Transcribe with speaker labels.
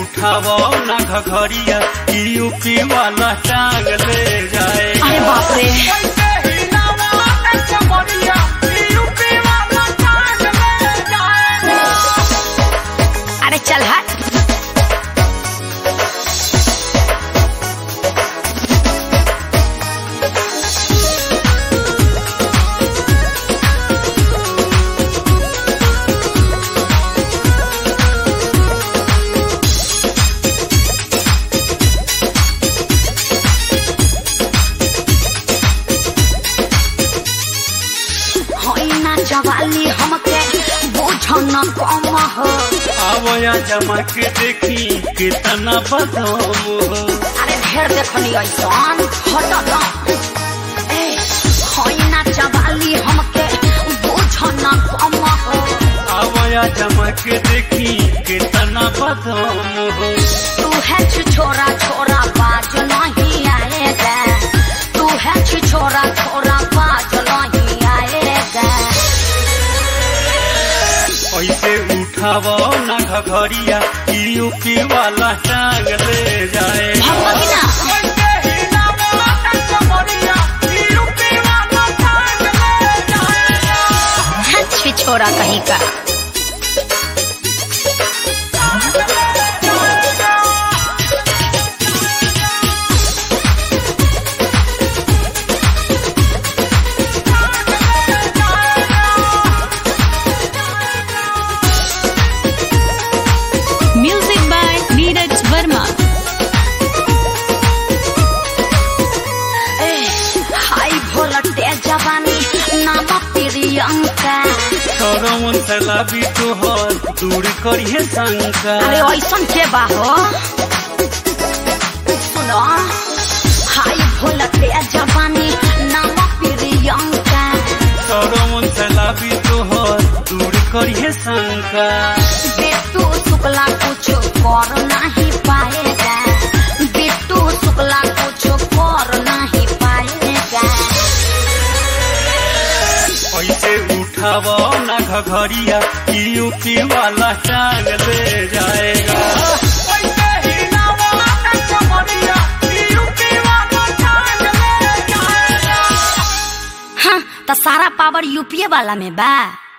Speaker 1: उठावो ना घघरिया यूपी वाला टांग ले जाए।
Speaker 2: अरे बाप रे, अरे चल हट। जवाली हमके बुझन कम हो।
Speaker 1: आवया जमा के देखी कितना बदम हो।
Speaker 2: अरे ढेर देखनी ऐसन हट ना। ए होइना जवाली हमके बुझन कम हो।
Speaker 1: आवया जमा के देखी कितना बदम हो।
Speaker 2: तू है छोरा छोरा बाज नहीं आएगा। तू है छोरा छोरा बाज नहीं आएगा।
Speaker 1: ऐसे उठावो ना घघरिया यूपी वाला टांग ले जाए।
Speaker 2: छोरा कहीं का।
Speaker 3: Music by Neeraj Verma.
Speaker 2: High voltage जवानी नाम प्रियंका।
Speaker 1: सरवन सलाबी तोहर दूर करिए शंका।
Speaker 2: अरे ऐसन के बा हो। सुनो हाई वोल्टेज जवानी नाम प्रियंका।
Speaker 1: सरवन सलाबी तोहर दूर करिए शंका।
Speaker 2: बिट्टू शुक्ला कुछ कर नहीं पाएगा। बिट्टू शुक्ला कुछ कर नहीं पाएगा।
Speaker 1: ऐसे उठावो ना घघरिया यूपी वाला टांग ले जाएगा।
Speaker 2: हाँ तो सारा पावर यूपी वाला में बा।